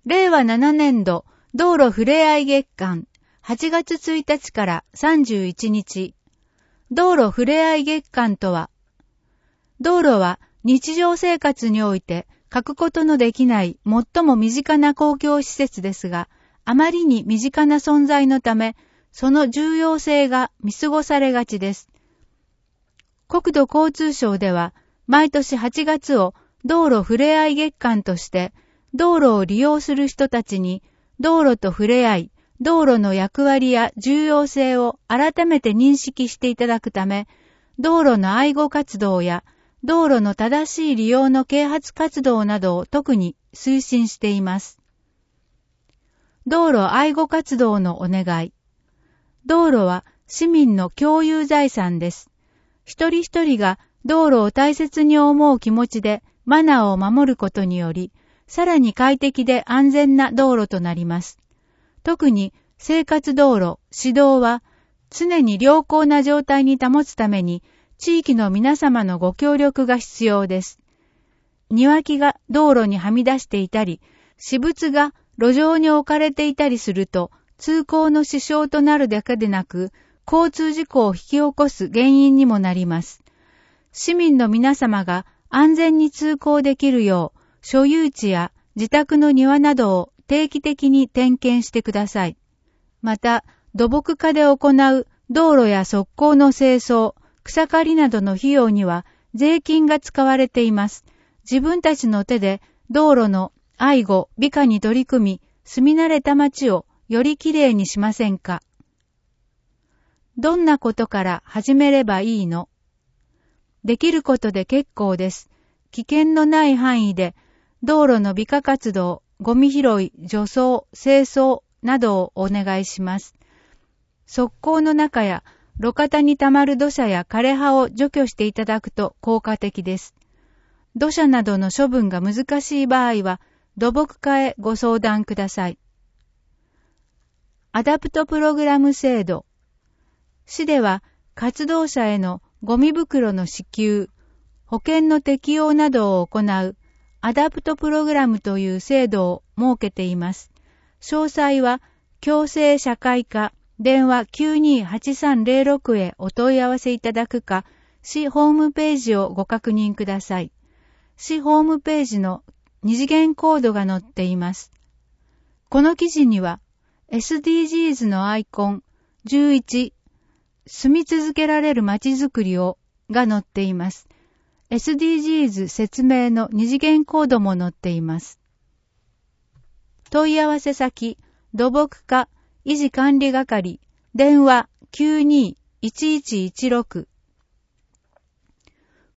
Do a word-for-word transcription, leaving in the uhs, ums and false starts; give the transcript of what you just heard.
れいわななねんど道路ふれあい月間はちがつついたちからさんじゅういちにち。道路ふれあい月間とは、道路は日常生活において欠くことのできない最も身近な公共施設ですが、あまりに身近な存在のため、その重要性が見過ごされがちです。国土交通省では、毎年はちがつを道路ふれあい月間として、道路を利用する人たちに、道路と触れ合い、道路の役割や重要性を改めて認識していただくため、道路の愛護活動や道路の正しい利用の啓発活動などを特に推進しています。道路愛護活動のお願い。道路は市民の共有財産です。一人一人が道路を大切に思う気持ちでマナーを守ることにより、さらに快適で安全な道路となります。特に生活道路、市道は常に良好な状態に保つために地域の皆様のご協力が必要です。庭木が道路にはみ出していたり、私物が路上に置かれていたりすると通行の支障となるだけでなく、交通事故を引き起こす原因にもなります。市民の皆様が安全に通行できるよう、所有地や自宅の庭などを定期的に点検してください。また、土木課で行う道路や側溝の清掃、草刈りなどの費用には税金が使われています。自分たちの手で道路の愛護、美化に取り組み、住み慣れた街をよりきれいにしませんか？どんなことから始めればいいの？できることで結構です。危険のない範囲で道路の美化活動、ゴミ拾い、除草、清掃などをお願いします。側溝の中や路肩にたまる土砂や枯れ葉を除去していただくと効果的です。土砂などの処分が難しい場合は、土木課へご相談ください。アダプトプログラム制度。市では活動者へのゴミ袋の支給、保険の適用などを行うアダプトプログラムという制度を設けています。詳細は共生社会課電話 きゅうにーはちさんゼロろく へお問い合わせいただくか、市ホームページをご確認ください。市ホームページの二次元コードが載っています。この記事には エスディージーズ のアイコンじゅういち、住み続けられるまちづくりをが載っています。エスディージーズ 説明の二次元コードも載っています。問い合わせ先、土木課維持管理係、電話 きゅうにーいちいちいちろく